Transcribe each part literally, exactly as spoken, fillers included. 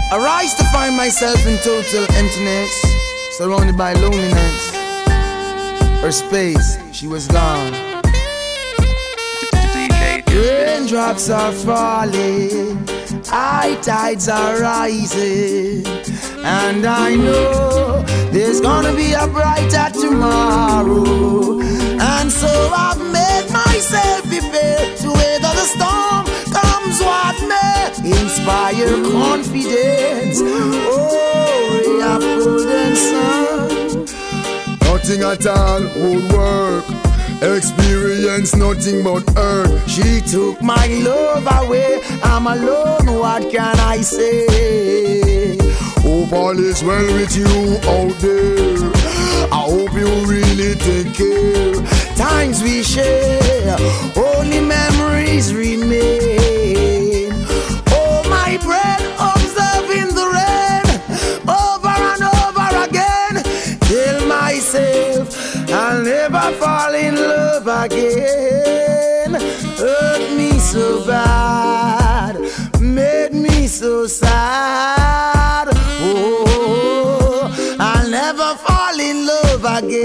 I rise to find myself in total emptiness, surrounded by loneliness. Her space, she was gone. Raindrops are falling, high tides are rising, and I know there's gonna be a brighter tomorrow. And so I've made myself prepare to weather the storm, comes what may. Inspire confidence, oh, ray of golden sun. Nothing at all would work. Experience nothing but hurt. She took my love away, I'm alone, what can I say? Hope all is well with you out there. I hope you really take care. Times we share, only memories remain. Oh my breath, observing the rain, over and over again. Tell myself I'll never fall in love again. Hurt me so bad, made me so sad. Oh, I'll never fall in love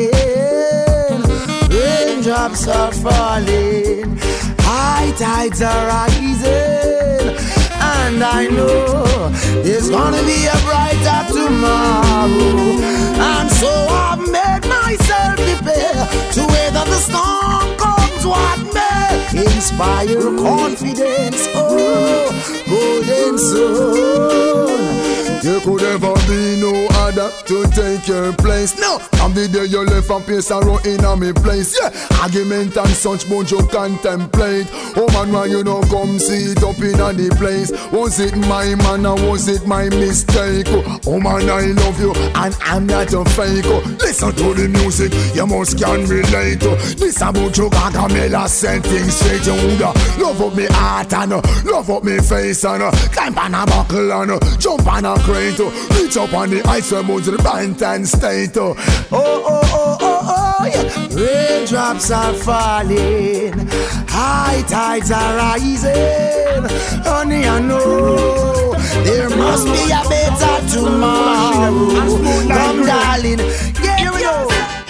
again. Raindrops are falling, high tides are rising, and I know there's gonna be a brighter tomorrow. And so I've made myself prepare to weather the storm, comes what may. Inspire confidence, oh, golden sun. There could ever be no other to take your place. No, I'm the day you left and pace around in a me place. Yeah, argument and such bunch you contemplate. Oh man, why you don't come see it up in a the place? Was it my man or was it my mistake? Oh man, I love you and I'm not a fake. Listen to the music, you must can relate. This about you Gargamel setting straight. You woulda love up me heart and love up me face and climb on a buckle and jump on a crate. Reach up on the ice and move to the Bantan State. Oh, oh, oh, oh, oh, yeah. Raindrops are falling, high tides are rising. Honey, I know there must be a better tomorrow. Come, darling, yeah, here we go.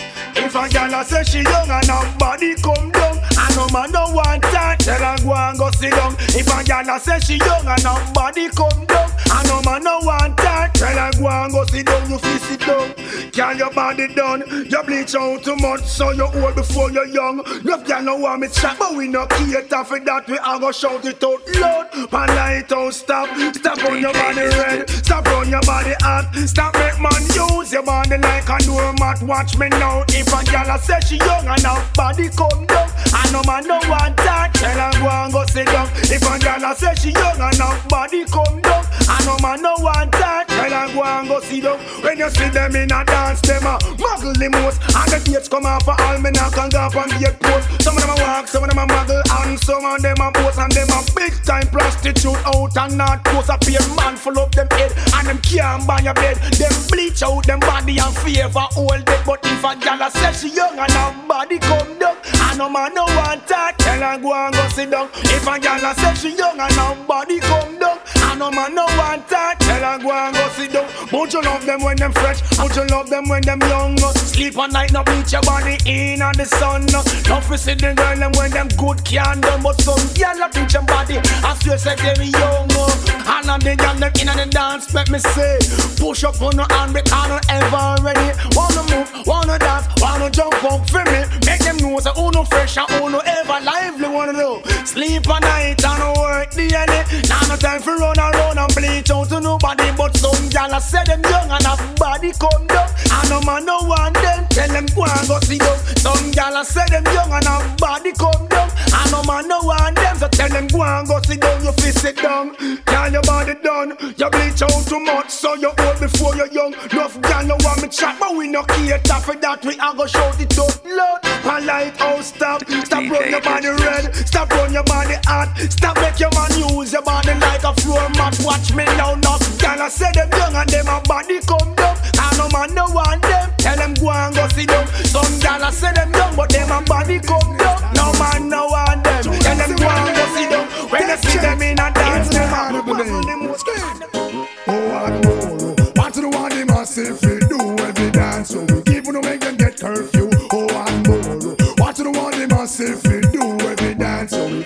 If a girl a say she young and her body come down, and no man no want that, tell her go and go sit down. If a girl a say she young and her body come down, and no man no want that, tell her go and go sit down. You feel sit down, can your body done? You bleach out too much, so you old before you're young. No girl no want me chat, but we no cater for that. We a go shout it out loud, pan light out, stop, stop on your body red, stop on your body hot, stop make man use your body like a doormat. Watch me now. If a girl a say she young and her body come down, and no man no want that, tell her go and go sit down. If a girl a say she young and her body come down, and no man no want that, tell her go and go sit down. When you see them in a dance, them a muggle the most, and the gates come off for all men and can go up and get post. Some of them a walk, some of them a muggle, and some of them a boast, and them a big time prostitute out and not post. A pair man full up them head, and them can't buy your bed. Them bleach out them body and favor all day. But if a girl a say she young and her body come down, and no man no want that, tell her go and go sit down. If a girl a say she young and her body come down, and no man no want that, tell her go and go sit down. But you love them when them fresh, but you love them when them young. Sleep at night, no bleach your body in on the sun. Love to see the girl them when them good can done. But some girl a bleach your body, I still say them young. And I'm the girl them in on the dance, let me say, push up on the hand because no ever ready. Wanna move, wanna dance, wanna jump up for me. Make them know say who no fresh and who no ever lively. Wanna know, sleep at night and work daily. Now no time for run around and bleach out to nobody. But some gyal a say them young and have body come down, and no man no want them, tell them go and go sit down. Some gyal a say them young and have body come down, and no man no want them, so tell them go and go sit down. You feel sit down, gyal your body done. You bleach out too much, so you old before you're young. Enough gyal no want me chat, but we no cater for that. We a go shout it out loud. And light out, stop, stop run your body red, stop run your body hot, stop make your man use your body like a floor mat. Watch me now, enough gyal a say them young and them a body come down, and no man no want them, tell them go and go sit down. Some gyal a say them young, but them a body come down, no man no want them, tell them go and go sit down. When you see them in a dance, them a Oh,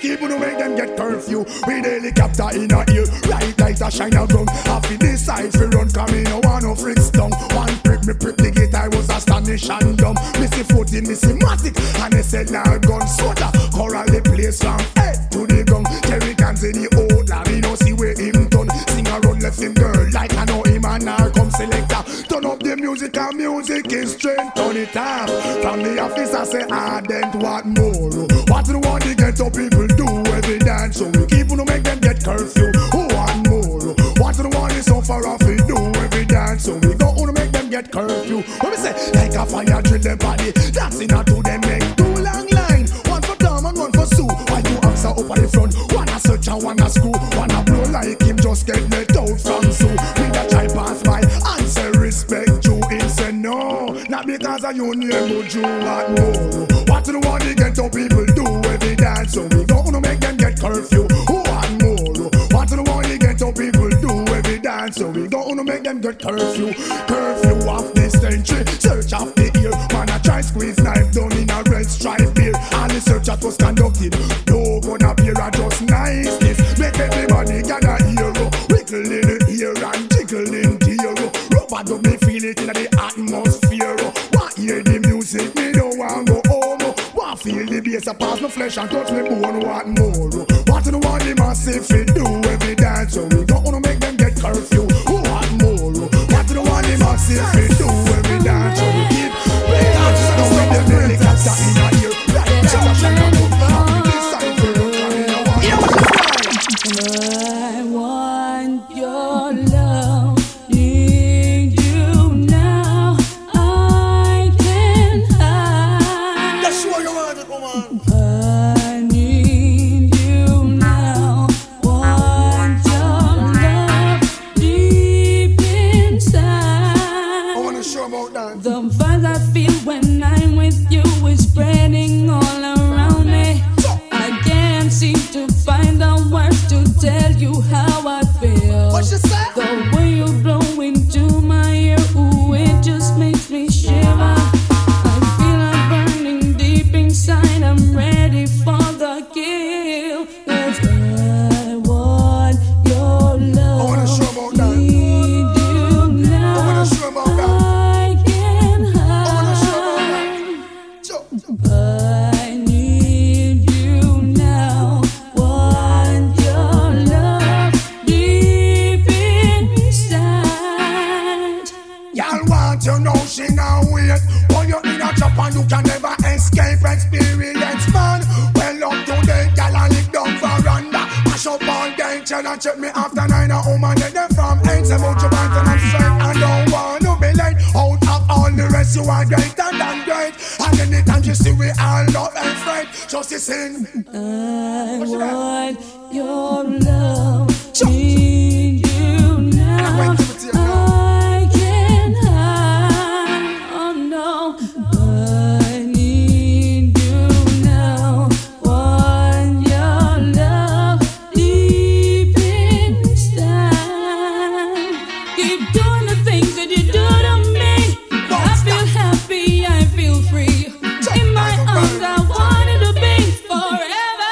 keep on make them get curfew. With helicopter in a ear, bright light a shine a gun. Happy this side fi run, come in no one no fritz down. One prick me prick the gate, I was astonished and dumb. Missy footing, missy matic, and they said now gun soda. Coral the place from head to the gun. Jerry cans in the old land, me no see where him done. Sing around left him girl like I know him and now come selector. Turn up the music and music is straight, turn it up. From the office I say I didn't want more. What do want the ghetto people do every dance? So we keep on make them get curfew. Who want more? What do want the suffer off we do every dance? So we go on make them get curfew. What we say? Like a fire drill them body. Dancing out to them make two long line. One for Tom and one for Sue. While you answer up at the front. One a search and one a screw. One a blow like him just get let out from Sue. With a try pass by and say respect you. He say no. Not because of your name but you want more. What do want the ghetto people do every dance? So we go on make them get curfew. Who want more? What do want the ghetto people do every dance? So we go on make them get curfew. Curfew of this century. Search of the ear. Man a try squeeze knife down in a red stripe beer. And the search that was conducted. No gonna appear a just niceness. Make everybody gather hero. Wiggle in the ear and jiggle in the ear. Rubber dub me feel it in the atmosphere. Want hear the music, me don't want go home. Want feel the bass a pass my flesh and touch me bone. Want more. What do want the massive fi do every dance? So we don't wanna make them get curfew. Who want more? What do want the massive fi do every dance? So we keep playing dance. So with them helicopter in a ear. Right now, shine a book. Happy this side fi run, come in a one. I want your love. Need you now. I can't hide. That's what you want, woman. I need you now. Want your love deep inside. I wanna show about that. The vibes I feel when I'm with you is spreading all around me. I can't seem to find the words to tell you how I feel. What you say? The way you blow into my ear, ooh, it just makes me shiver. I feel I'm burning deep inside. I'm ready for the kill. 'Cause I want your love. I wanna show about that. Need you now. I wanna show about that. I can't I wanna show about hide. that. Show. I need you now. Want your love deep inside. Y'all want to know she now wait. When you're in a trap and you can never escape experience, man. Well up today, y'all and lick down veranda. Mash up all day, tell and check me after nine. A woman get them from eight. Say about your band and I'm straight. I don't want to be late. Out of all the rest, you are greater than great. And anytime you see we all not afraid, just to sing. I What's that? want your love. Need you now. I'm going to give it to you now. I can't hide. Oh no. I need you now. Want your love deep inside. Keep doing the things that you do to me. I feel happy, I feel free. In my arms, I wanted to be forever,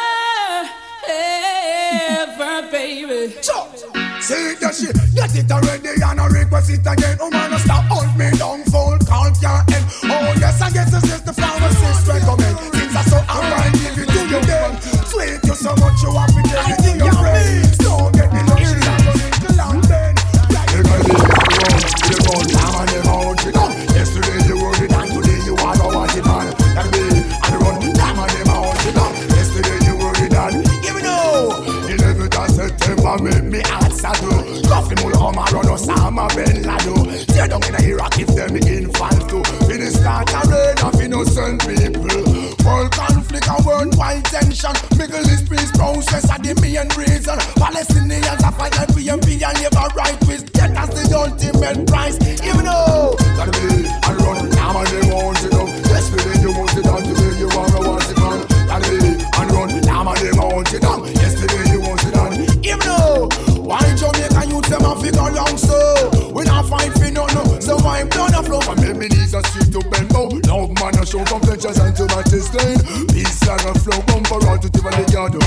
ever, baby. Chop. See that shit, get it already and I request it again. Oh man, stop hold me down, full call can't end. Oh yes, I guess it's just the pharmacist recommend. Things are so alright, give it to you then. Sweet you so much, you have to take it to your friends. Don't get the luxury and go into London. They're gonna be around, they're going down and they're out, you know. Yesterday you were it and today you are the what it man. That be, and they run down and they're out, you know. Yesterday you were it and, give me no. eleventh of September make me answer to. Coffee mula come around us, I'm a Ben Lado. Tear down in a Iraq if them infants too. In the start a rain of innocent people. World conflict and worldwide tension. Middle East peace process are the main reason. Palestinians are fighting P M P and never right with death as the ultimate price. Even though gotta be and run down and they want it up. Yesterday you want it on, today you wanna want it on. Gotta be and run down and they want it on. Yesterday you want it on. Even though why Jamaica youth them a figure long so we not fight for no no. So why blood a flow from me knees a street to bend bow. Love man a show from pictures and to matches lane. Peace like a flow bumper on to Tiffany Garden.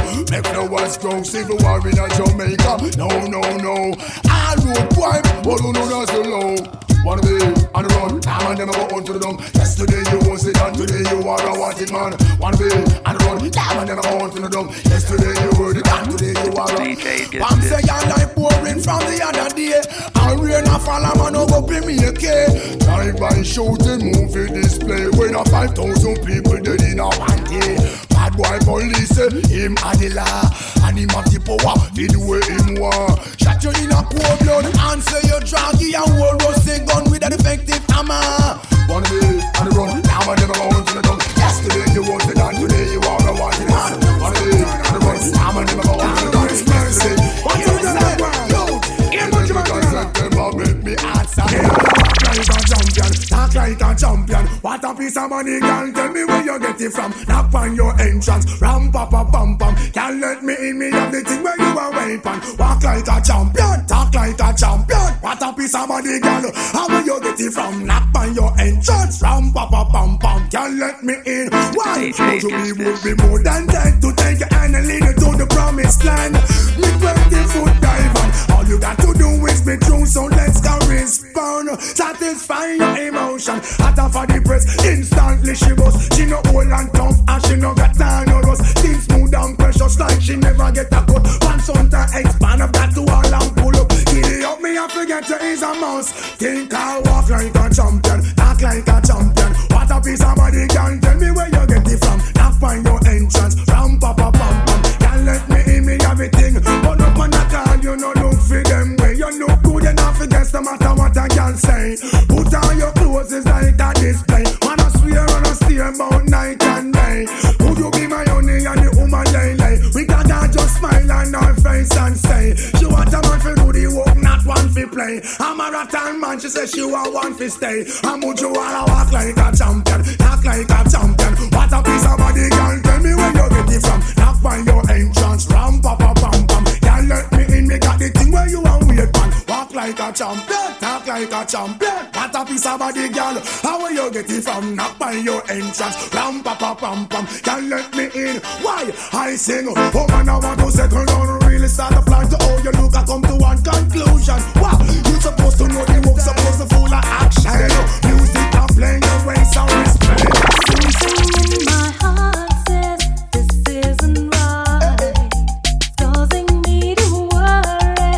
Make flowers grow, civil war in a Jamaica. No, no, no. I road wipe, but who know that's the low. Wanna be on the road, now and never go on to the dump. Yesterday you was it and today you are a wanted man. Wanna be on the road, now and never go on to the dump. Yesterday you were it and today you are a I'm saying like pouring from the other day. I rain a fall, I'm an over pay me a K. Drive by shooting movie display. When a five thousand people dead in a one day. Bad boy police, him a the law. And him have the power, the way him want. Shot you in a cold blood, answer your draggy and world rusty gun with an effective hammer. Wanna be on the run, now I never go into the dump. Yesterday you wanted and today you are a wanted man. Wanna be on the run, now I never go into the dump. Yesterday, what's the matter? Yo, here's what you're gonna do. Make me answer. Like a champion, talk like a champion. What a piece of money, girl. Tell me where you get it from. Knock on your entrance, ram pa pa pam pam. Can't let me in, me have the thing where you are weapon. Walk like a champion, talk like a champion. What a piece of money, girl. How will you get it from? Knock on your entrance, ram pa pa pam pam. Can't let me in. Why? Would you be would be more than dead to take your hand and lead you to the promised land? Me twenty foot dive on. All you got to do is be true, so let's go respond. Satisfy your emotion. Hotter for the press, instantly she was. She no old and tough, and she no got time no rust. Skin smooth and precious like she never get a cut. Once on to expand, I've got to all and pull up. Giddy up, me I forget you is a mouse. Think I walk like a champion, talk like a champion. What a piece of body, can tell me where you get it from. Now find your entrance, ram pa pa pam pam. Can't let me in, me everything. But up on the car, you know look for them way. You look good enough against no matter what I can say. Put on your clothes, it's like a display. Wanna swear, wanna steer about night and day. Would you be my honey and the woman lay lay? We gotta just smile on our face and say she want a man for do the work, not one for play. I'm a rattan man, she say she want one for stay. And would you wanna walk like a champion, talk like a champion? What a piece of body, girl, tell me where you get it from. Knock by your entrance, ram pa pa pam pam. Can't let me in, me got the thing where you want wait man. Walk like a champion, talk like a champion. What a piece of body, girl, how will you get it from? Knock by your entrance, ram pa pa pam pam. Can't let me in, why? I sing, oh man, I want to settle down, really start to plan to how you look, I come to one conclusion. Wow, you supposed to know the work, supposed to full of action. Music and playing your way, so respect. Something in my heart says this isn't right. It's causing me to worry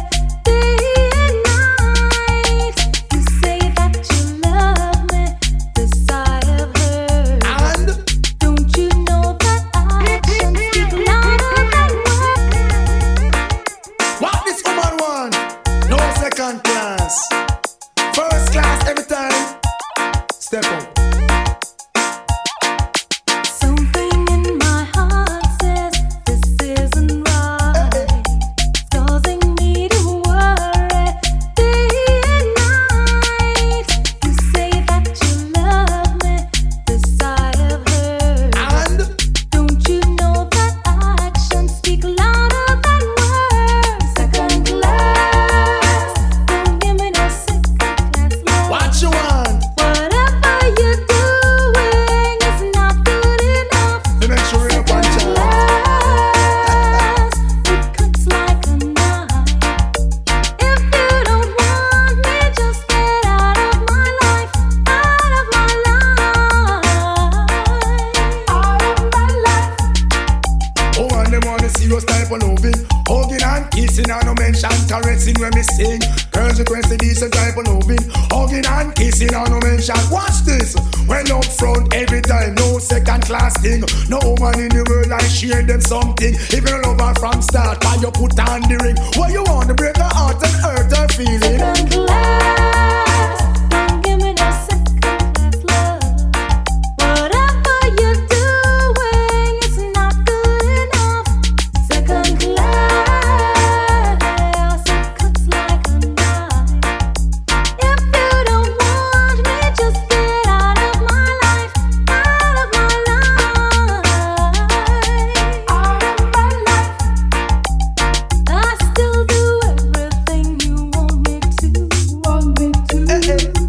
day and night. You say that you love me, this I have heard. And Don't you know that actions speak louder than words? what this woman want? No second class, first class every time. Step up. Something in my heart says this isn't right. It's causing me to worry day and night. You say that you love me, this I have heard. And Don't you know that actions speak louder than words? Second class, don't give me no second class love. what you want? Whatever you're doing is not good enough. To make sure you punch Second out. class, it cuts like a knife. If you don't want me, just get out of my life, out of my life, out of my life. Oh, and them wanna see us type of loving, hugging and kissing, and no mention caressing when me sing. Girls request the decent type of loving, hugging and kissing, and no mention. Watch this, when up front every time, no second class thing. No woman in the world I share them something. If you love her from start, why you put on the ring? Why you want to break her heart and hurt her feeling? Second class, don't give me no second class love. Whatever you're doing is not good enough. Second class, it cuts like a knife. If you don't want me, just get out of my life, out of my life, out of my life. I still do everything you want me to, want me to.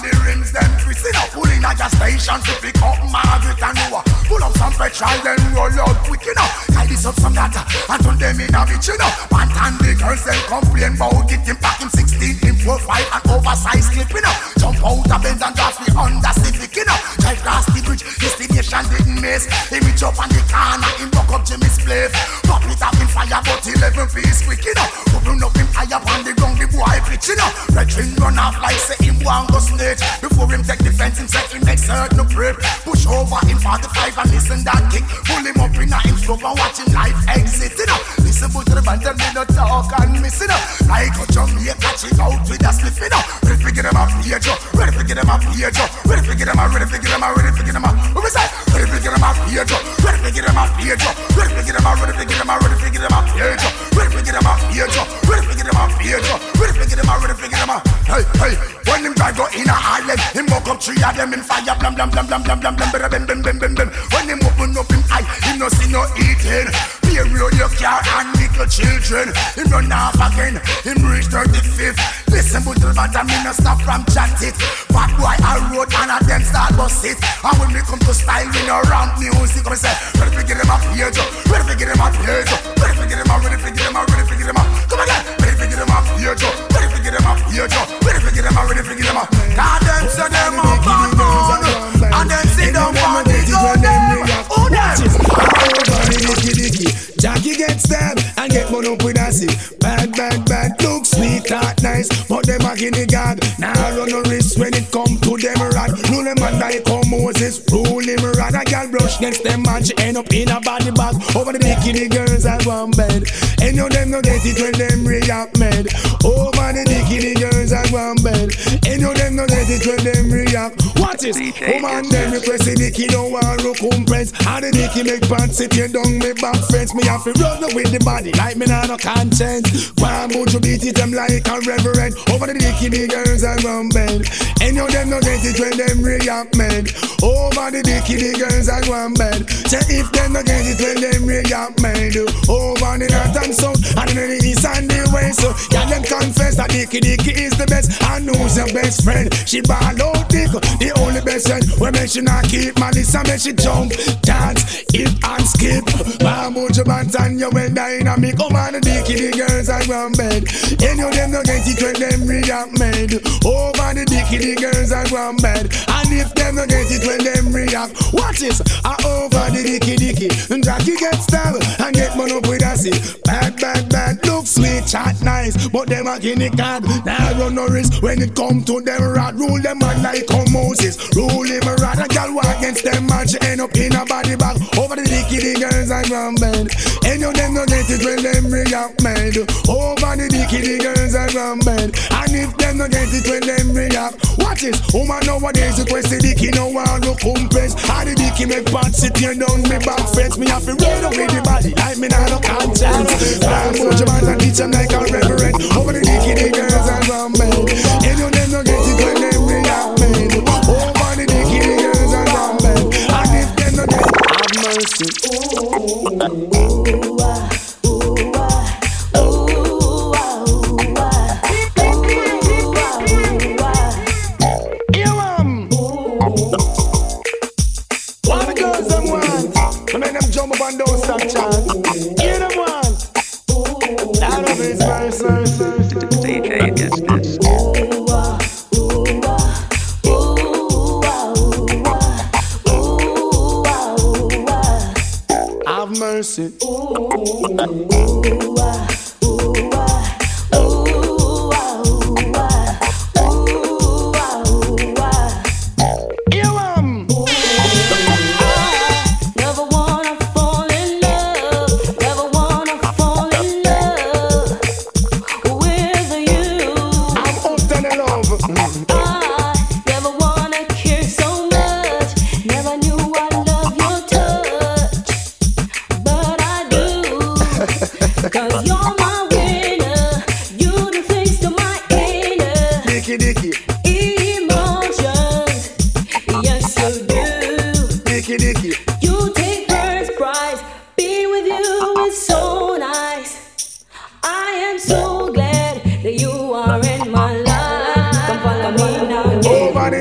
the rims, them twisting up. Pull in at your station to pick up Margaret and Noah. Pull up some petrol, then roll out quick enough. Tie this up some data and turn them in a bitch, you know. One time the girls then complain about it. Him back him sixteen, him four five and oversized clipping up. Jump out of Benz and drop me under Civic, you know. Drive past the bridge, destination didn't miss. Him reach up on the corner, him buck up Jimmy's place. Pop it up in fire, but eleven piece quick, you know. Open up him high up on the ground, the boy pitch, you know. Red string run off like say him want go snitch. Before him take the fence, him set him next hurt no prep. Push over him forty-five and listen that kick. Pull him up in a him stroke and watch him life exit, you know. Listen to the band, tell me no talk and miss, you know. Like a Jamaica, catch it out with a slip, you know. Ready to get him up, page up. Ready to get him up, page up. Ready to get him up, ready to get him up, ready to get him up. What we say? Ready to get him up, page up. Ready to get him up, page up. Ready to get him up, ready to get him up, ready to get him up, page up. Ready to get him up, page up. Ready to get him up, page up. Ready to get him up, ready to get him up. Hey, hey. When him drive go in a island, him walk up three of them in fire, blam blam blam blam blam blam blam blam blam blam blam blam. When him open up him eye, him no see no eating. Period your car and little children. Him run off again, him reach thirty-fifth. Listen to the bottom, me no stop from chat it. Bad boy I road and a them start bust it. And when we come to style, we no ramp music. Come and say, ready to get him up, page up. Ready to get him up, page up. Ready to get him up, ready to get him up, ready to get him up. Come again, ready to get him up, page up. Ready to get him up, page up. Ready to get him up, ready to get him up. God them say them up and down, and them sit down for the go them. Who them? Jackie gets them and get one up with a sip. Bad, bad, bad, look sweet, that nice. But them a guinea gag. Now run no risk when it come to them rat. Rule them and like how Moses rule him rat. A girl brush against them man, she end up in a body bag. Over the bikini girls at one bed. Any of them no get it when them react mad. Over the bikini girls at one bed. Any of them no get it when them react. What is? Oh man, them request the dicky don't want to compress. And the dicky make pants sit here down me back fence. Me have to run with the body like me not no conscience. One bout to beat it them like a reverend. Over the bikini girls and one bed. Any of them no get it when them react mad. Over the bikini girls and one bed. Say if them no get it when them react mad. Over the north and south and then the east and the west. So yeah, them confess that Dicky Dicky is the best. And who's your best friend? She ball out dick, the only best friend. When me she not keep malice and me she jump, dance, hip and skip. Bamboo jump and you well dynamic. Come on the Dicky girls and one bed. Any of them no get it when them react mad. Over the Dicky girls and one bed. And if them no get it when them react, watch this. I over the Dicky Dicky. And Jackie get stabbed and get man up with a sip. Bad, bad, bad, look sweet, chat nice. But them a guinea card. Now run no risk when it come to them rat. Rule them man like how Moses rule him a rat. A girl walk against them man, she end up in a body bag. Over the Dicky girls and one bed. Any of them no get it when them react mad. Over the Dicky girls and one bed. And if them no get it when them react, watch it. Woman nowadays request the Dicky no want to compress. And the Dicky make pants sit here down me back fence. Me have to run away the body like me not no conscience. I'm such a man and teach them like a reverend. Over the Dicky girls and one bed. Any of them no get it when them react mad. Over the Dicky girls and one bed. And if them no get it, have mercy. And don't stop chant. Hear them one. That of his verse. D J gets this. Have mercy.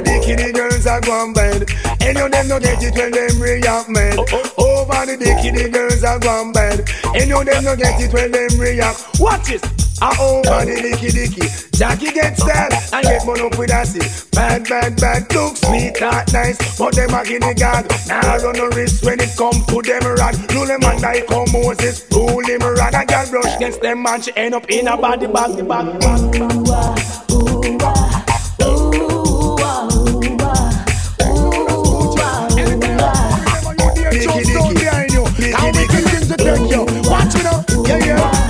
dicky the girls are gone bad. Any of them no get it when them react mad. Over the dicky the girls are gone bad. Any of them no get it when them react. Watch it. I over the dicky dicky. Jackie get style and get money up with us. Bad, bad, bad. Look sweet, not nice. But them a guinea god. Now run no risk when it come to them rod. Rule them and like how Moses rule him rod. A girl brush against them man. She end up in a body bag, the bag, bag. Watch me now, yeah, yeah.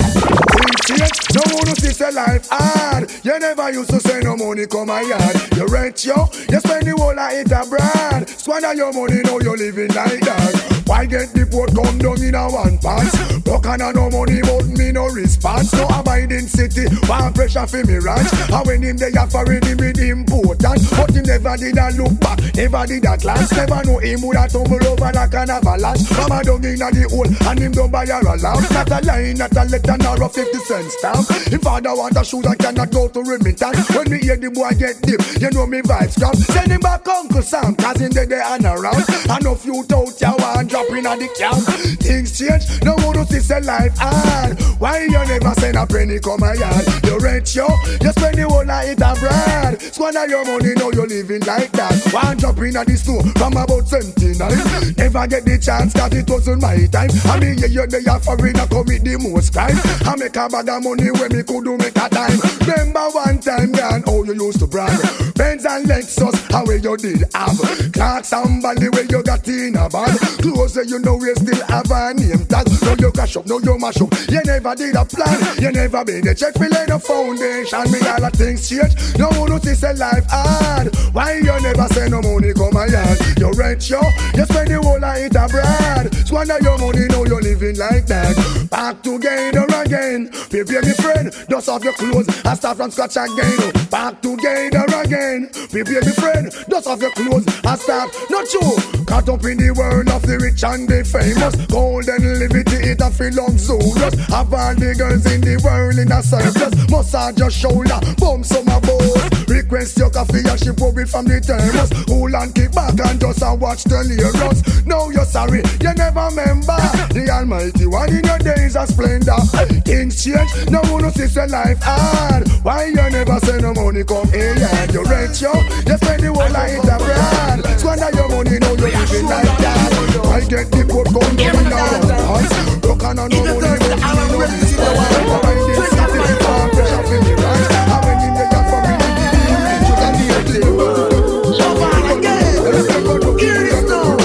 No one who sees a life hard. You never used to say no money come my yard. You rent yo, you spend the whole of it abroad. Squander your money, now you living like that. Why get the port come down in a one pants? Broke and no money, but me no response. No abiding city, one pressure for me ranch. And when him they are for him with important. But he never did a look back, never did a glance. Never know him would have tumble over like an avalanche. Mama dug in the hole and him don't buy her a lamp. Not a line, not a letter, nor a fifty cent stamp. If father want a shoes, I cannot go to remittance. When me hear the boy get deep, you know me vibes come. Send him back Uncle Sam, cause in the day and around. And no few out ya want drop in at the camp. Things change, no one to see say life hard. Why you never send a penny come my yard? You rent yo, you spend the whole night it abroad. Squander your money, now you living like that. One drop in at the store from about seventy-nine. Never get the chance, cause it wasn't my time. I mean, yeah, you're there for me to commit the most crime. I make a bag of money when me could do make a time. Remember one time, man, how you used to brag. Benz and Lexus, how you did have. Clarks and Bally, where you got in a bag. Clothes, you know you still have a name tag. No you crash up, no you mash up. You never did a plan, you never made a check for lay no foundation. Me all the things change, no one notice a life hard. Why you never say no money come my yard? You rent yo, you spend the whole night abroad. Squander your money, now you living like that. Back together again, prepare me friend. Dust off your clothes and start from scratch again. Back together again, prepare me friend. Dust off your clothes and start. Not you, caught up in the world of the rich and the famous. Golden liberty, it a feel luxurious. Have all the girls in the world in a surplus. Massage your shoulder, bump some above. Request your coffee and she pour it from the thermos. Hold and kick back and just a watch the lyrics. Now you're sorry, you never remember the Almighty One in your days of splendor. Things change, no one knows it's a life hard. Why you never say no money come here? Yeah, you rent yo, you spend the whole night abroad. Squander your money, now you're living like that. I get the port come down in our hands. Look on no money, but you know this is the one. Why this city is far pressure for me right? And when you get for me, you can be a table. Over again, let's go to hear this now.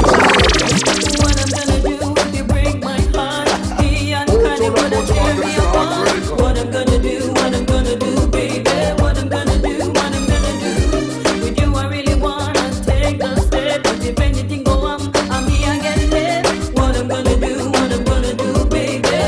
What I'm gonna do if you break my heart? Me and Connie gonna tear me apart. What I'm gonna do, what I'm gonna do, baby. What I'm gonna do, what I'm gonna do. With you I really wanna take a step. But if anything go wrong, I'm me again left. What I'm gonna do, what I'm gonna do, baby.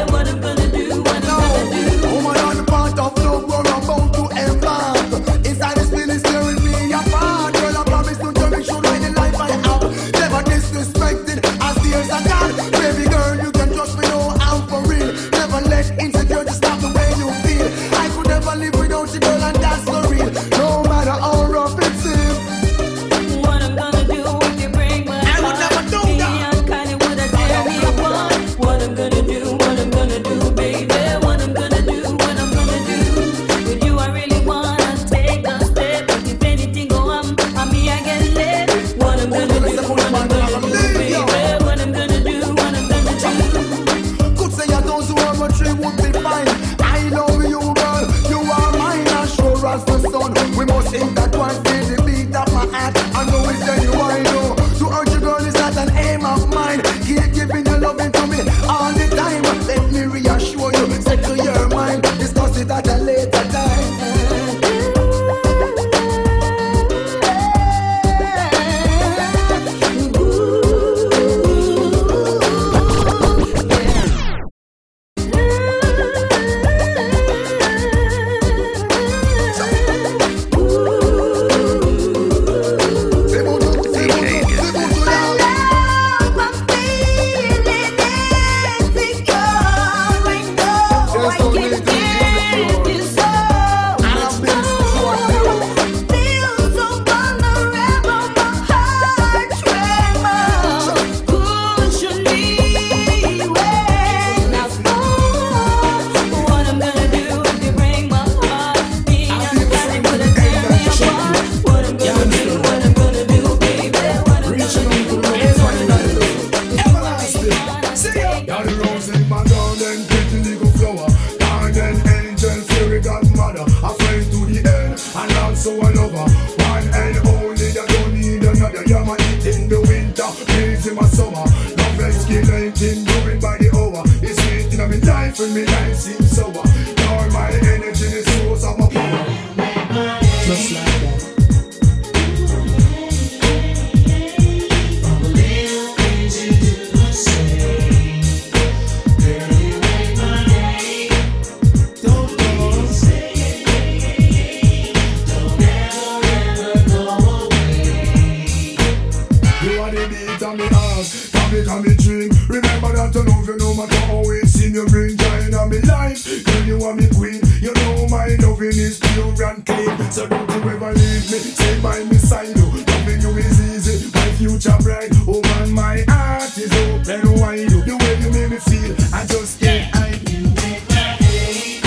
on me heart, come it on me dream. Remember that to love you no matter how it seem. You bring joy in me life, girl you are me queen. You know my loving is pure and clean. So don't you ever leave me, stay by me side. Loving you is easy, my future bright. Oh man, my heart is open wide. The way you make me feel, I just can't hide. You make my day.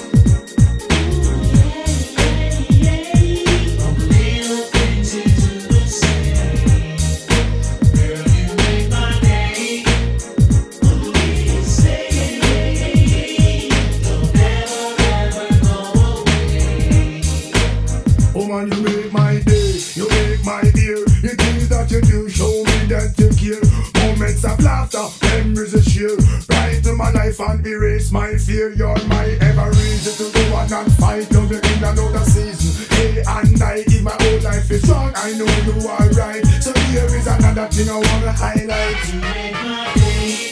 From little things you do the same. Girl, you make my day. Please say don't ever, ever go away. Oh man, you make my day. You make my year. The things that you do show me that you care. Moments of laughter, memories of cheer. Bright in my life and erase my fear. You're my ever reason to go on and fight. Love you in another season. Day and night, if my whole life is wrong, I know you are right. So here is another thing I wanna highlight. You make my day.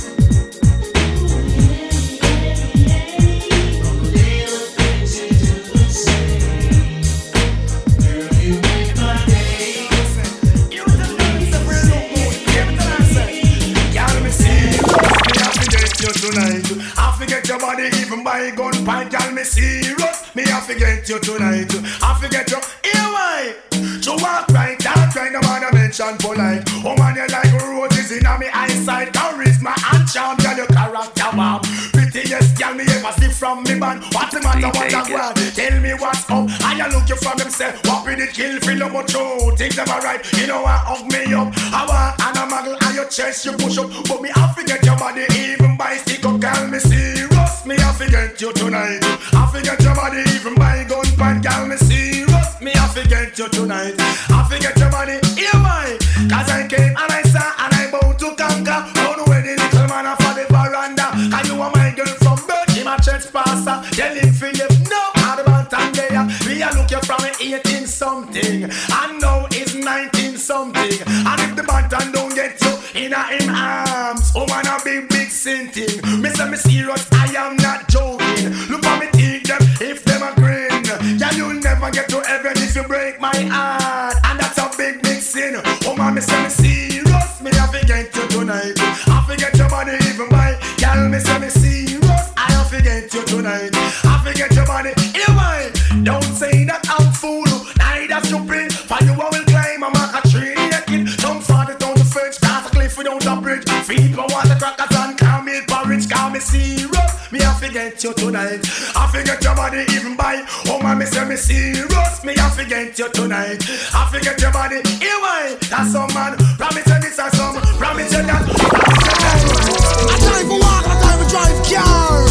Tonight, I forget your body even by gunfight. Girl, me serious, me I forget you tonight. I forget you, here why? To walk right, that kind of man I mention polite. Oh man, you like roses in my eyesight. Charisma and charm, girl, your character warm. Prettiest girl me ever see from me man. What's the matter, what I want? Tell me what's up. And you look you from them say, what with it kill, feel no more true. Things never right, you know I hug me up. I want and a muggle and your chest you push up. But me I forget your body even by stick up. Girl, me serious, me I forget you tonight. I forget your body even by gunfight. Girl, me serious, me I forget you tonight. I forget your body, here why? Cause I came and I saw and I bound to conquer. Oh no way the little man off of the veranda. Cause you are my girl from birth, him a trespasser. Tell him Philip, no, I'm the bantam there. We are looking from eighteen something and now it's nineteen something. And if the bantam don't get you in a him arms, oh man a big big sin thing. Me say me serious, I am not joking. Look at me teeth them, if them a grin. Yeah, you'll never get to heaven if you break my heart. And that's a big big sin. Oh man, me say me serious, me I forget you tonight. I forget your body even by. Girl, me say me serious, I forget you tonight. I forget your body, anyway. Don't say that I'm fool, neither stupid. For you I will climb a mark a tree naked. Some farther down the fence, pass a cliff without a bridge. Feed my water crackers and calm it porridge. Call me serious, me I forget you tonight. I forget your body even by. Oh man, me say me serious, me I forget you tonight. I forget your body, anyway. That's some man, promise you this and some, promise you that, promise you that. A time for walk, a time for drive car.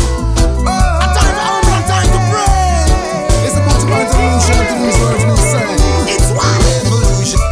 A time for humble, a time to pray. It's a bunch of revolution to these words me say. It's one revolution.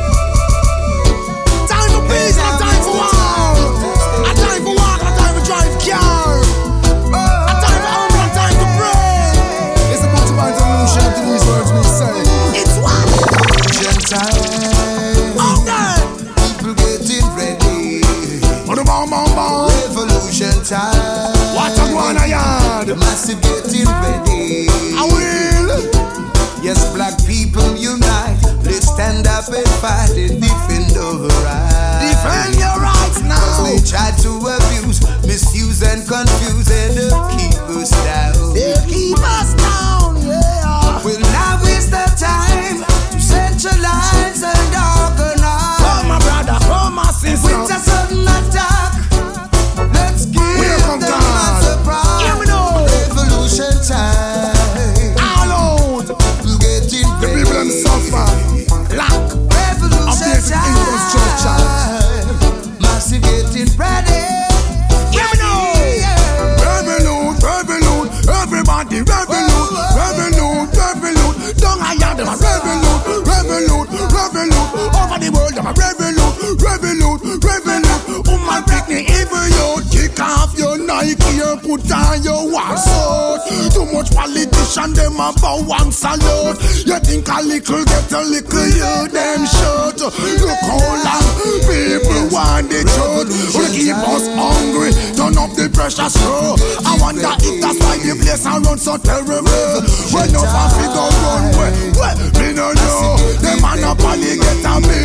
Time for peace and a time for war. A time for walk, a time for drive car. A time for humble, a time to pray. It's a bunch of revolution to these words me say. It's one revolution time. Oh God. People getting ready. Bam, bam, bam. Revolution time. What a wanna yard. The massive getting ready. I will. Yes, black people unite. Let's stand up and fight and defend our rights. Defend your rights now. They try to abuse, misuse and confuse and they'll keep us down. They'll keep us down, yeah. Well, now is the time to centralize and organize. Oh my brother, oh my sister. With a sudden attack, let's give Welcome them God. a surprise. Here we know. Revolution time. All out. People getting The ready. people them suffer. Lack. Revolution Of basic infrastructure. time. Massive getting ready. Here we know. Revolute, revolute. Everybody revolute. Revolute, revolute. Don't I hear them a revolute. Revolute, revolute. Over the world them a revolute. Revolute, revolute. Oh my picnic, evil you. Kick off your Nike or put on your washcoat. Too much politician, them a bow and salute. You think a little get a little, you them short. Look how long people want the truth. To keep us hungry, turn up the pressure screw. I wonder if that's why the place a run so terrible. When no figure run, well, well, me no know. The monopoly get a me to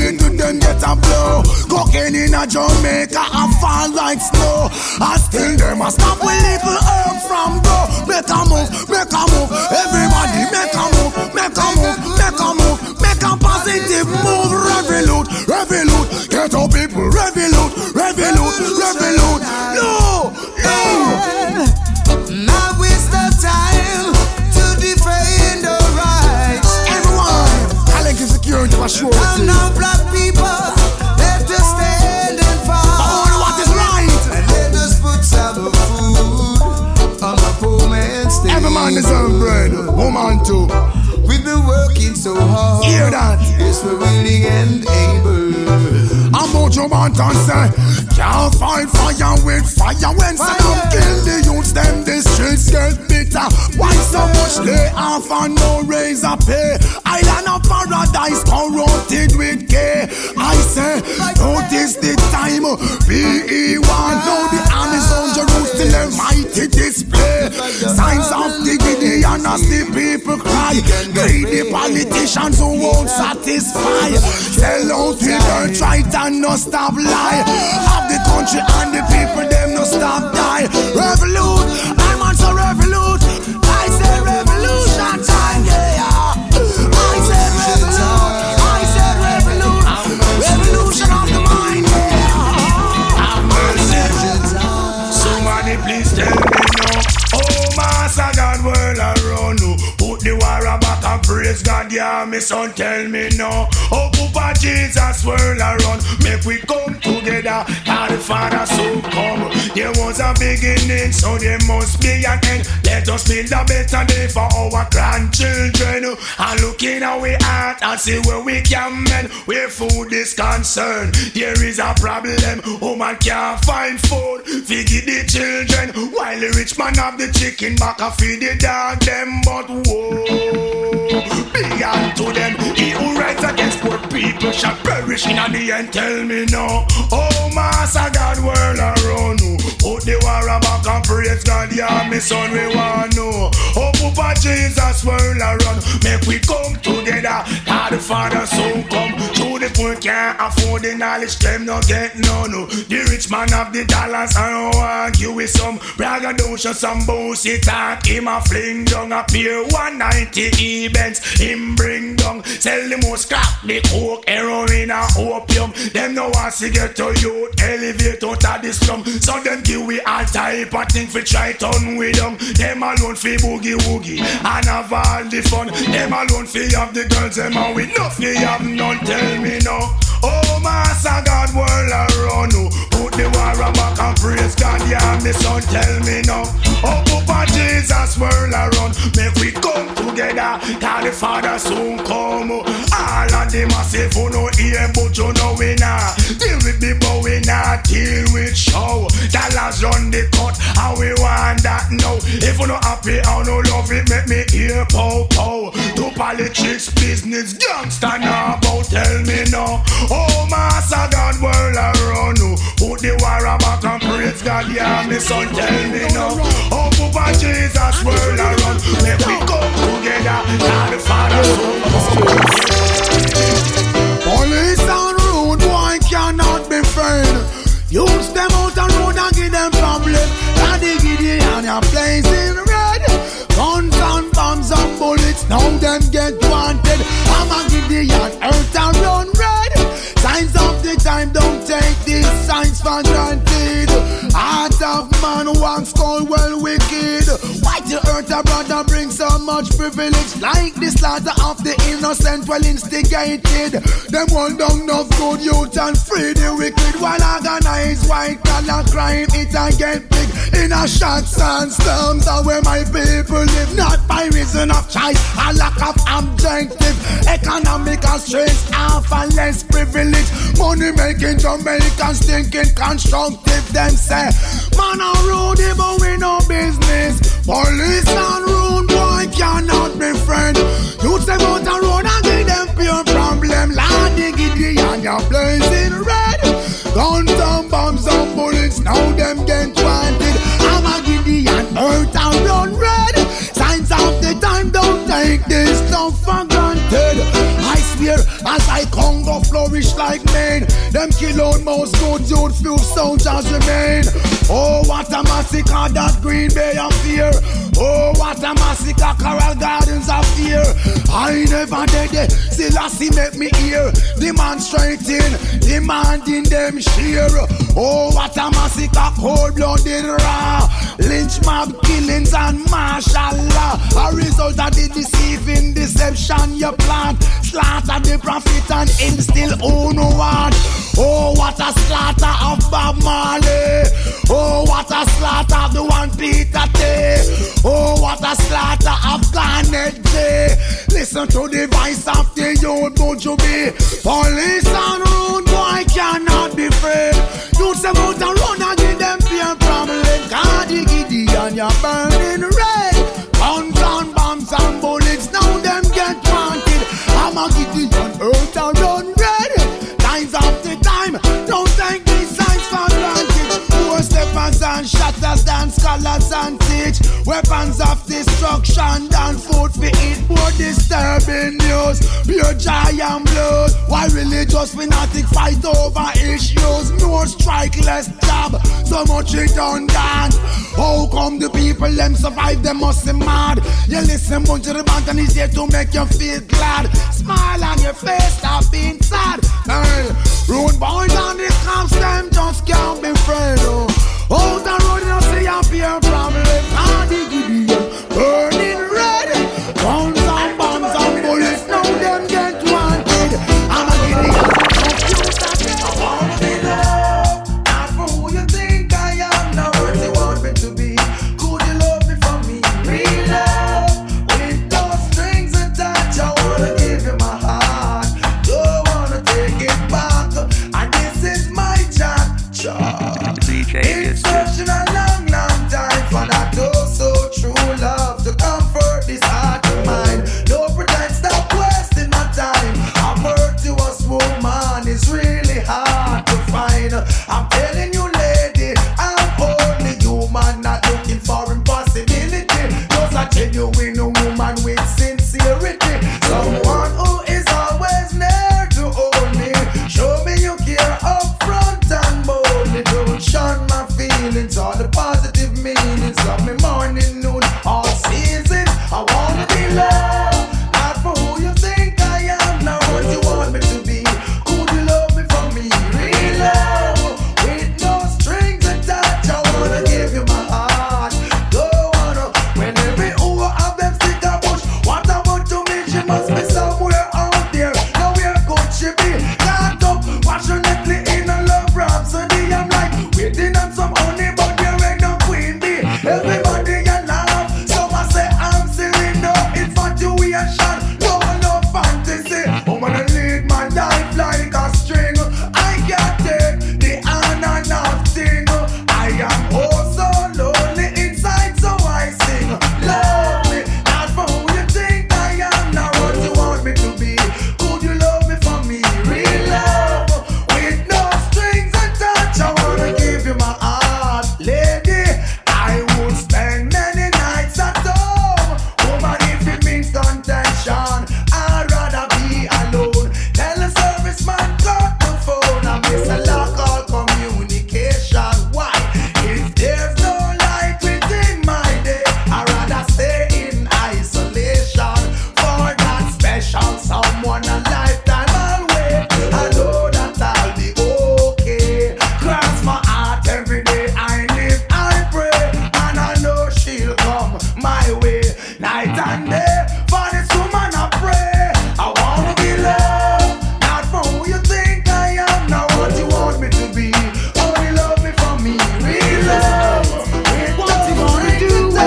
them get a blow. Cocaine in a Jamaica, I fall like snow. I still them a stop with little herb from go. Make a move, make a move. Everybody make a move, make a move, make a move. Make a positive move. Revolute, revolute. Get up people, revolute, revolute, revolute. No, no. Now is the time to defend our rights. Everyone, collective security for sure. And now black people, let us stand and fight. For what is right. And let us put some food on the poor man's table. Every man deserves bread, woman too. We've been working so hard. Hear that? Yes, we're willing and able. I'm out your man and say, can't fight fire with fire. When some kill the youths, them the streets get bitter. Why so much lay off and no raise a pay? Island of paradise corrupted with K. I say, notice the time, B E one. Now the armies on Jerusalem mighty display. Signs of the Gideon as the people cry. Greedy politicians who won't satisfy. Sell out with her try and no stop lie. Of the country and the people them no stop die. Revolute, I'm on so revolute. I say revolution time, yeah. I say revolute, I say revolute. Revolution of the mind, yeah. Have mercy. Somebody please tell me no. Oh, Master God, world around you. Put the war back and praise God, yeah, me son, tell me no. Oh, Papa Jesus, world around. Make we come together, how the Father so come. There was a beginning, so there must be an end. Let us build a better day for our grandchildren. And look in our heart and see where we can mend. Where food is concerned, there is a problem. Woman can't find food, feed the children. While the rich man have the chicken back and feed the dog them. But whoa, be unto them. He who rides against poor people shall perish in the end. Tell me no. Oh, Master God, world around you. Put the war back and praise God, yeah, me son, we want know. Oh, Papa Jesus, world around. Make we come together, how the Father soon come. To the poor can't afford the knowledge, them not get none. The rich man have the dollars, I don't argue with some braggadocio, some bossy talk. Him a fling down a peer one ninety events. Him bring down, sell the most crap, the coke, heroin and opium. Them no want to get to youth, elevate out of the slum. So them give we all type of thing for try turn with them. Them alone fi boogie woogie and have all the fun. Them alone fi have the girls, them and we no fi have none. Tell me no. Oh, Master God, world around you. Put the war back and praise God, yeah, me son, tell me no. Oh, Papa Jesus, world around. Make we come together, cause the Father soon come. All of the massive who no hear, but you know we not deal with the bow, we not deal with show. Dollars run the cut, and we want that now. If you no happy or no love it, make me hear pow pow. To politics, business, gangsta now about, tell me no. Oh, Master God, world around you. Put the war back and praise God, yeah, me son, tell me no. Oh, Papa Jesus, world around. Let we come together, now the Father so. Police and rude boy cannot be friend. Use them out and road and give them problem. Daddy Gideon are blazing red. Guns and bombs and bullets, now them get wanted. I'm a Gideon, earth and run red. Signs of the time, don't take these signs for granted. Heart of man once called well wicked. Why the earth a brother bring so much privilege? Like the slaughter of the innocent well instigated. Them hold down enough good youth and free the wicked. While organized white collar crime it a get big. In a shots and slums are where my people live. Not by reason of choice, a lack of objective. Economical stress, half and less privilege. Money making Jamaicans thinking constructive. Them say, man a rude but we no business. Police and rude boy cannot be friend. You say about a road and give them pure problem. Lord the Gideon you're blazing red. Guns and bombs and bullets now them get wanted. I'm a Gideon, earth and run red. Signs of the time, don't take this stuff for granted. I swear as I Congo flow flourish like Maine. Them kill out most good youth, few soldiers remain. Oh, what a massacre that Green Bay affair. Oh, what a massacre Coral Gardens affair. I never did it, Selassie make me hear. Demonstrating, demanding them share. Oh, what a massacre, cold-blooded raw. Lynch mob killings and martial law. A result of the deceiving deception you plant. Slaughter the prophet and instill who no one. Oh, what a slaughter of Bob Marley. Oh, what a slaughter of the one Peter Tay. Oh, what a slaughter of Garnet J. Listen to the voice of the youth, would you be? Police and rude boy cannot be afraid. You say out and run and give them fear problem. Cardi Gideon, you're burning red. Guns and bombs and bullets, now them get wanted. I'm a Gideon, earth and run red. Times after time, don't take these signs for granted. Poor steppers and shatters than scholars and teach. Weapons of destruction than food for eat. More disturbing news, pure joy and blood. Why religious fanatic fight over issues? More strike, less job, so much redundant. How come the people them survive? They must be mad. You listen, bunch of the band and he's here to make you feel glad. Smile on your face, stop being sad. Hey, rude boys and the cops, them just can't be friends. Oh, the road you see up here from left. Cardi Gideon, burning red. Guns and bombs and bullets, now them get wanted. I'm a Gideon, I wanna be loved, not for who you think I am, not what you want me to be. Could you love me for me? Real love, with those strings attached. I wanna give you my heart, don't wanna take it back. And this is my chance. It's such a long, long time for that oh so true love to comfort this heart of mine. No pretense, stop wasting my time. A virtuous woman is really hard to find. I'm telling you, lady, I'm only human, not looking for impossibility. Just a genuine woman with sincerity. Someone who is always there to hold me. Show me you care up front and boldly. Don't shun my feelings, all the positive meanings of me morning, noon, all seasons. I wanna be loved, not for who you think I am, not what you want me to be. Could you love me for me? Real love, with no strings attached. I wanna give you my heart. Don't wanna, when every hour of them stick a push. What about to me? She must be somewhere out there. Now where could she be? Can't up, passionately in a love rhapsody. I'm like waiting on some honey, but there ain't no queen bee. Everybody you laugh, so I say I'm silly. No infatuation, no no fantasy. I'm gonna lead my life like a string. I can't take the on and off thing. I am oh so lonely inside, so I sing. Love me, not for who you think I am, not what you want me to be. Could you love me for me? Real love, with no strings attached. I wanna give you my heart, lady. I would spend many nights at home. Woman, if it means contention, I'd rather be alone. Tell the serviceman cut the phone. I miss a lock all communication. Why? If there's no light within my day, I'd rather stay in isolation. For that special someone, a lifetime I'll wait. I know that I'll be okay. Cross my heart every day. I live, I pray, and I know she'll come my way. Night and day, for this woman I pray. I wanna be loved, not for who you think I am, not what you want me to be. Only love me for me, real love. What you gonna do when?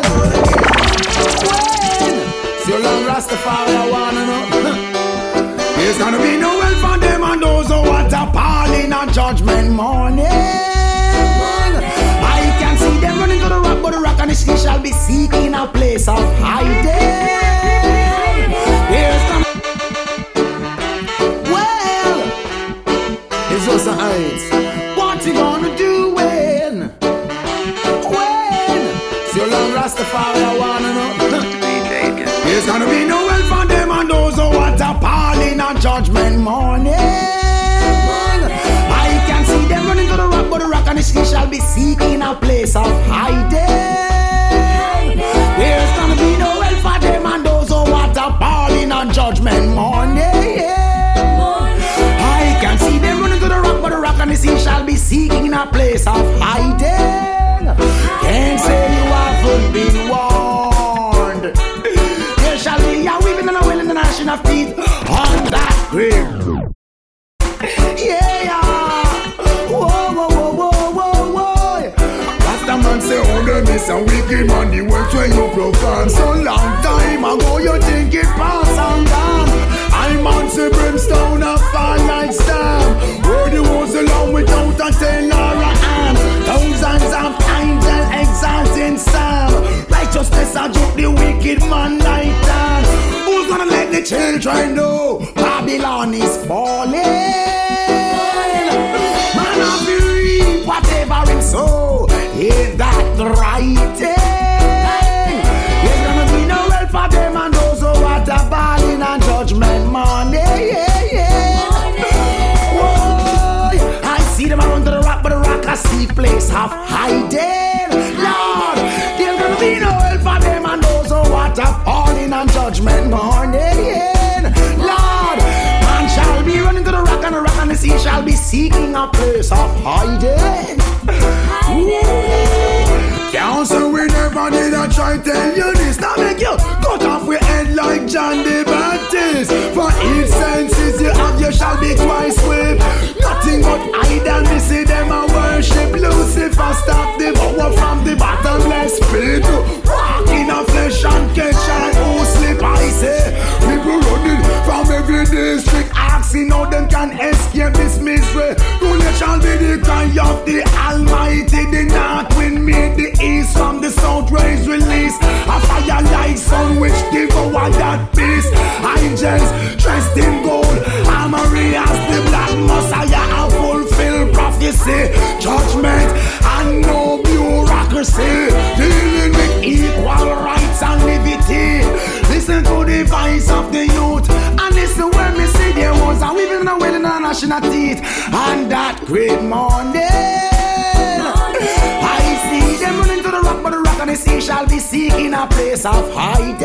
So long Rastafari, I wanna know. There's gonna be no help for them and those who want a appalling on Judgment morning. I can see them running to the rock, but the rock and the sea shall be seeking a place of hiding. Here's gonna well, it's just a heights. What you gonna do when? When? So long Rastafari, I wanna know. There's gonna be no help for them and those who want a appalling on Judgment morning. and she shall be seeking a place of hiding. There's gonna be no help for them and those who want a balling on judgment morning. I can see them running to the rock, but the rock and the sea shall be seeking a place of hiding. Can't say you haven't been warned. There shall be a weeping and a wailing and a gnashing of teeth on that grave. Yeah, yeah. Whoa, whoa, whoa, whoa, whoa, whoa. Rasta man say, oh, them is a wicked man. The works when you profound. So long time ago, you think it pass and gone. I'm on say brimstone a fall like stamp. Where the was along without a tail or a hand. Thousands of angels exalting Sam. Righteousness a joke the wicked man like that. Who's gonna let the children know Babylon is falling? Man of the reap whatever it sow. Is that the right thing? There's gonna be no help for them and those who want a balling and judgment morning. Yeah, yeah. Whoa, I see them around the rock, but the rock a sea place of hiding. Lord, there's gonna be no help for them and those who want a falling and judgment morning. Lord, man shall be running to the rock and the rock and the sea shall be seeking a place of hiding. Can't say we never did I try tell you this. Now make you cut off your head like John the Baptist. For each senses you have you shall be twice whipped. Nothing but hide and we see them a worship Lucifer. Stop the power from the bottomless pit. Walk in a flesh and catch and who slip. I say people running from every district asking how them can escape this misery. Only shall be the cry of the Almighty. The north wind made the east from the south rays release a fire like sun which devour that beast. Angels dressed in gold, armory as the black Messiah have fulfilled prophecy, judgment and no bureaucracy, dealing with equal rights and liberty. Listen to the voice of the youth and listen when me see there was a weaving and a wailing and a gnashing of teeth on that great morning. I see them running to the rock, but the rock and the sea shall be seeking a place of hiding.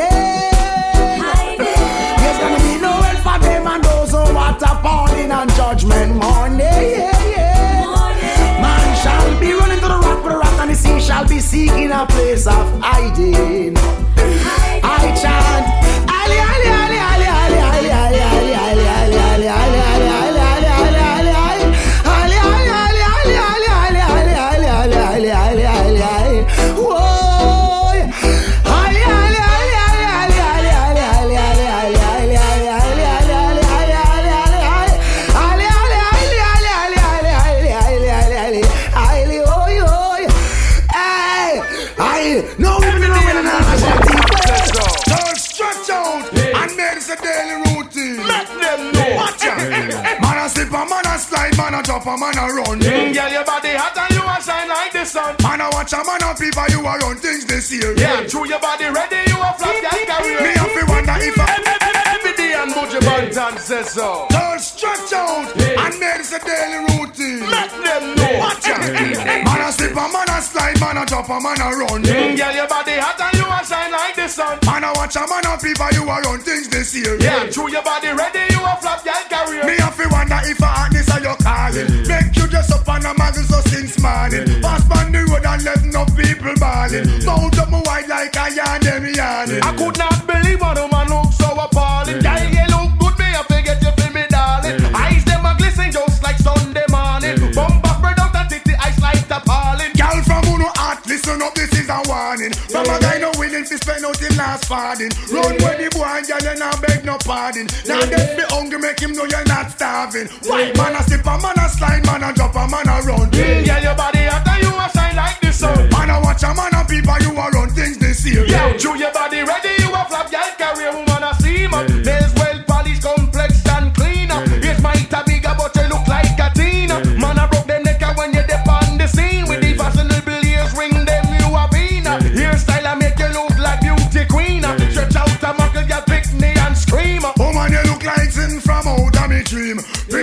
There's gonna be no help for them and those who want a falling on judgment morning. Yeah, yeah. Man shall be running to the rock, but the rock and the sea shall be seeking a place of hiding. I chant, Ali, Ali, Ali, Ali, Ali, Ali, Ali, Ali, Ali, Ali, Ali, Ali, Ali, Ali. Man a slide, man a drop, a man a run. Mm, girl, your body hot and you a shine like the sun. Man a watch a man a people, you a run things this year. Yeah, true, your body ready, you a flop, girl, career. Me have to wonder if I every day and move your Banton says so. Girl, stretch out and make this a daily routine. Let them know. Watch out. Man a slip, a man a slide, man a drop, a man a run. Mm, girl, your body hot and you a shine like the sun. Man a watch a man a people, you a run things this year. Yeah, true, your body ready, you a flop, girl, career. Me have to wonder if I this are your calling. Make you dress up on a magazine so since morning. Pass on the road and let no people balling. Mount up my white like I yarn them yarning. I could not believe what a man look so appalling. Girl, you look good, me I forget you feel me, darling. Eyes them a glisten just like Sunday morning. Bumper spread out and titty eyes like appalling. Girl from Uno Art, listen up, this is a warning. From a guy no willing to spend out him last farthing. Run where the boy and girl and I beg no pardon. Now they be hungry, make him know you're not starving. Why? Man a slip, a man a slide, man a drop, a man a run. Mm, girl, your body hot and you a shine like the sun. Man a watch a man a people, you a run things this year. Yeah, true, your body ready, you a flop, girl, career, woman a steam up. There's well polished, complex and clean up. It's might a bigger, but you look like a teen. Man a broke them neck when you dip on the scene. With the fashionable ears, ring them, you a bean. Hairstyle a make you look like beauty queen. Stretch out a muckle, girl, pick me and scream. Oh man, you look like sin from out of me dream. Pretty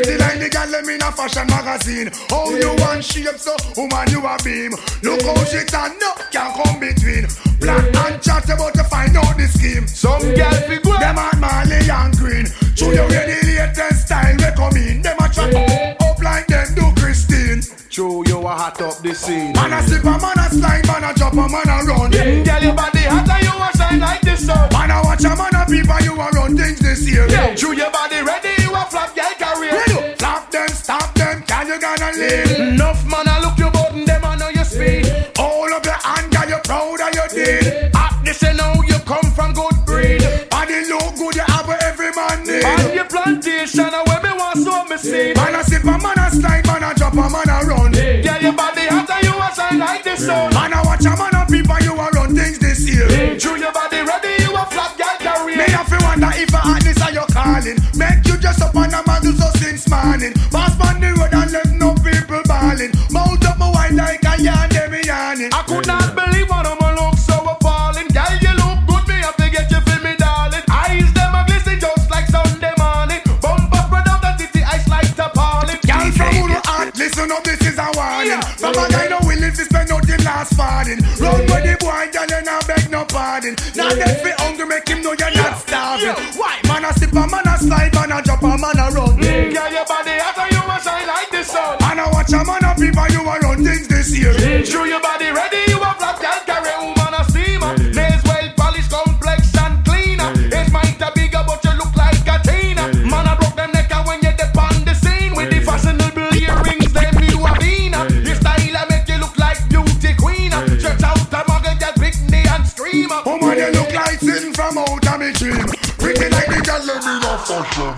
Pretty like the gal them in a fashion magazine. Oh, you want shape so, woman you a beam. Look how she turn up, can't come between. Black and chat about to find out the scheme. Some gal fi go, them on Marley and Green. Show you where the latest style we come in. Them a chat up like them do Christine. Show you a hot up the scene. Man a slip a man a slide, man a drop a man a run. Yeah, girl your body hot and you a shine like the sun. Man a watch a man a peep and you a run things this year. Yeah, show your body ready, you a flap girl career. Ready? Flap them, stop them, can you gonna live? Enough man a look your button, them a know your speed. All of your hand, girl you proud of your deed. At this and now you come from good breed. Body look good, you have what every man need. On your plantation, and where me want so me see. Man a sip a man a slide, man a drop a man a run. Girl your body hot and you a shine like the sun. Man a watch a man a peep and you a run things this year. Show your body ready, you a flap girl career. Me have to wonder if a hot this are you calling. Make you dress up on a model so since morning. Pass on the road and let no people balling. Mount up my wine like a yarn, they be yarning. I could not believe one of my looks so appalling. Girl you look good, me have to get you feel me darling. Eyes them a glisten just like Sunday morning. Bumper spread out the titty, ice like Tapali. Girl from who no heart, listen up, this is a warning. From a guy no willing to spend out the last farthing. Run with the boy, girl you not beg no pardon. Now that fi hungry make him know you're not starving. Why? Man a sip a man a slide, man a drop a man a run. Girl your body hot and you a shine like the sun. Man a watch a man a peep and you a run things this year. Show your body ready, you a flap girl carry woman a steamer. Nails well polished, complex and cleaner. It's might a bigger but you look like a Tina. Man a broke them neck and when you dip on the scene with the fashionable earrings them you a Vina. Your style a make you look like beauty queen. Stretch out the muggle just Britney and screamer. Oh man you look like sin from out of me dream. Pretty like the girl let me know fashion.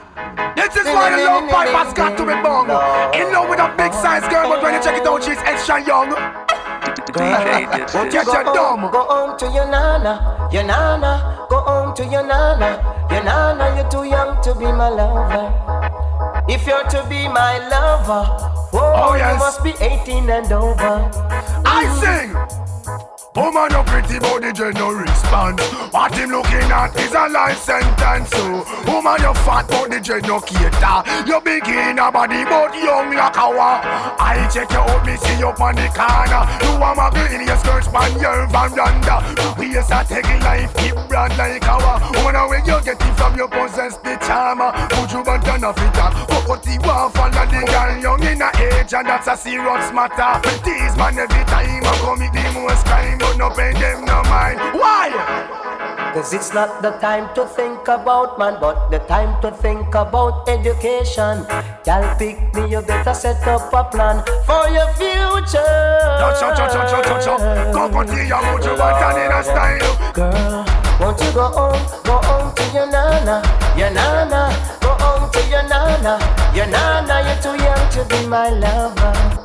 This is why the love pipe has got to be bung. In love with a big size girl, but when you check it out, she's extra young. Don't get your dumb. Go home to your nana, your nana. Go home to your nana, your nana. You're too young to be my lover. If you're to be my lover, whoa, oh, yes. You must be eighteen and over. I sing. Woman no pretty but the dread no respond. What him looking at is a life sentence. So woman you fat but the dread no cater. You big in a body but young like a war. I check you out, me see you on the corner. You a muggle in your skirts pan your van under. We is a taking life keep brand like our. Woman when you get it from you possess the charmer. Put you back on a fitter. Fuck out the war follow the girl young in a age and that's a serious matter. These man every time I commit the most crime. But no pay them no mind. Why? Cause it's not the time to think about man, but the time to think about education. Y'all pick me, you better set up a plan for your future. Touch, touch, touch, touch, touch, touch. Go continue your mood, you want and in a style. Girl, won't you go home, go home to your nana, your nana. Go home to your nana, your nana. You're too young to be my lover.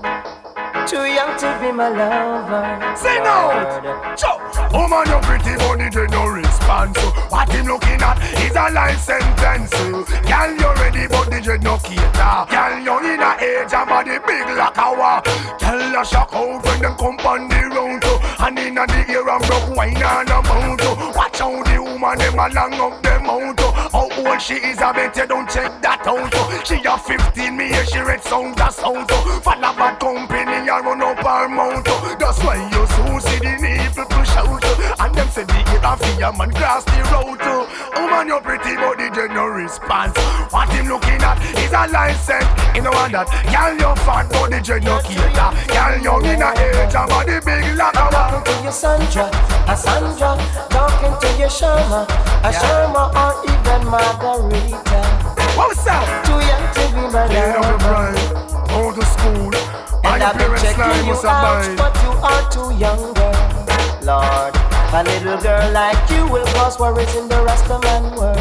Too young to be my lover. Say no. Chop. Oh man, you pretty but the dread no response. So what him looking at is a life sentence. So girl you ready but the dread no cater. Girl you in a age and body big like a war. Girl you shock out when them come on the round. So and in the ear and broke wine and a mount. So watch how the woman them a long up them out. So how old she is I bet you don't check that out. So she a fifteen me she read sound a sound. So fall a bad company. Run up her mouth. That's why you so see the nipple push out. And them say the ear of fear man cross the road. Oh man you pretty but the dread no response. What him looking at is a license. You know what that? Girl you fat but the dread no cater. Girl you in a age and body big like a talking to your Sandra, a Sandra. Talking to your Sharma, a Sharma or even Margarita. What's up? Too young to be my lover. Go to school. And I've been checking you out, but you are too young, girl. Lord, a little girl like you will cause worries in the rest of man world.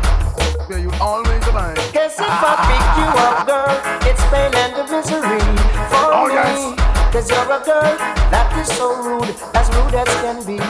Yeah, you always mind. Guess if I pick you up, girl, it's pain and the misery for oh, me. Yes. Cause you're a girl that is so rude, as rude as can be.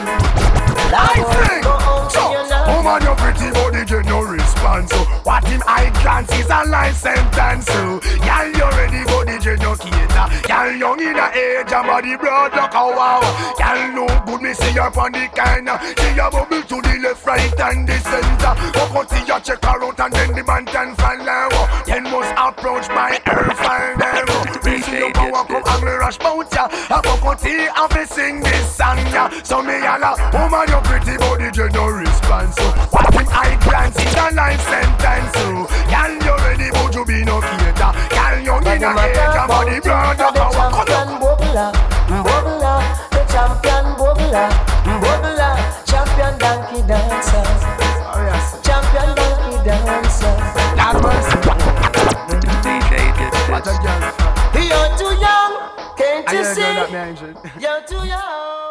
I think so. Oh man, you're pretty but the dread no response. So what him eye glance is a life sentence. So y'all you ready but the dread no cater. Y'all young in a age, and body broad like a wow. Girl look good, me see her on the corner. See her bubble to the left, right and the center. Go go see her check her out and then the man can follow. Then must approach by her finder. We see you power come angry rush bout ya. I go go see how me sing this song ya. So me yalla, woman you pretty body get no response. So watching eye glance is a life sentence. So girl you ready but you be no cater. Girl young in a age, and body broad like a wow. Champion bubbler, bubbler, the champion bubbler, bubbler, champion donkey dancer, champion donkey dancer. You're too young, can't you see? You're too young.